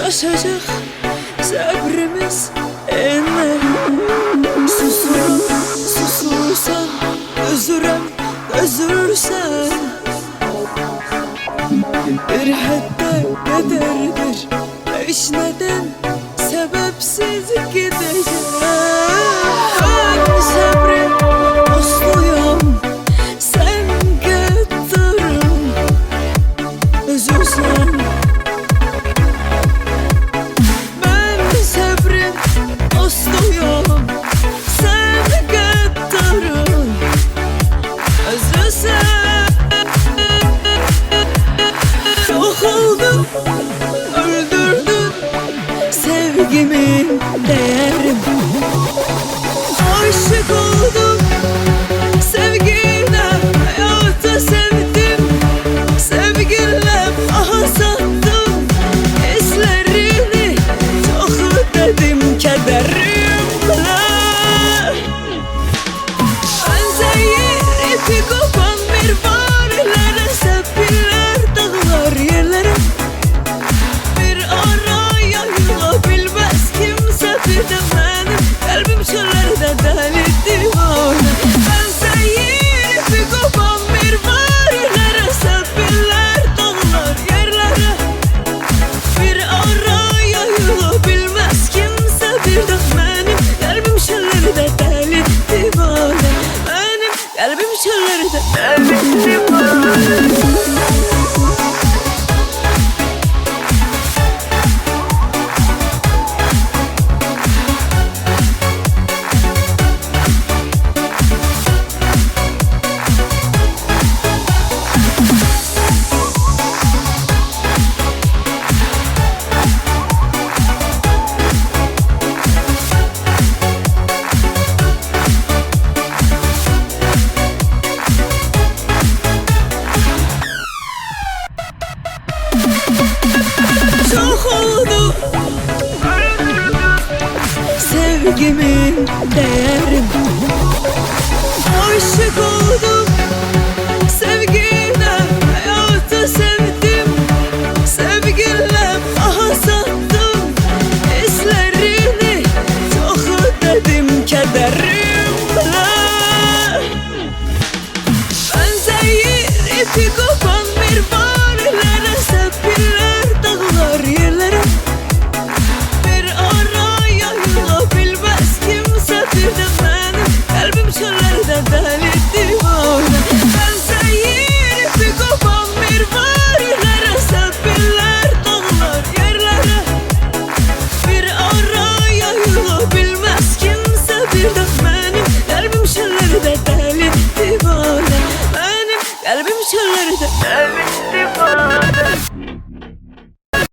taşacak sabrımız eline. Susurum, susursa özürem, özürsen bir hadde bedeldir. Hiç neden sebepsiz gideceğim. Ben sabrım usluyum, sen gıttırım, özürsen. Ben sabrım usluyum, sen gıttırım, özürsen. Çok oldu, öldürdün sevgimin değerim. Aşık oldum sevgine, hayatı sevdim. Sevgiyle aha sattım hislerini, çok dedim kederimle. Ben zehir ipi kopan bir varlere, sepiller dağlar yerlere. Bir araya yığabilmez kimse bir de benim kalbim çöllerde deli divane. Ben zehir ipi kopan bir varlere, sepiller dağlar yerlere. Bir araya yığabilmez kimse bir de benim kalbim çöllerde deli divane. Benim kalbim çöllerde deli divane. Çok oldu sevgimin değerim. Aşık oldum sevgine, hayatı sevdim. Sevgiyle aha sattım hislerini, çok dedim kederimle. Ben zehir ipi kopan bir varlere, sepiller dağlar yerlere. Bir araya yığabilmez kimse bir de benim kalbim çöllerde deli divane. Ben zehir ipi kopan bir varlere, sepiller dağlar yerlere. Bir araya yığabilmez kimse bir de benim kalbim çöllerde deli divane. Benim kalbim çöllerde deli divane.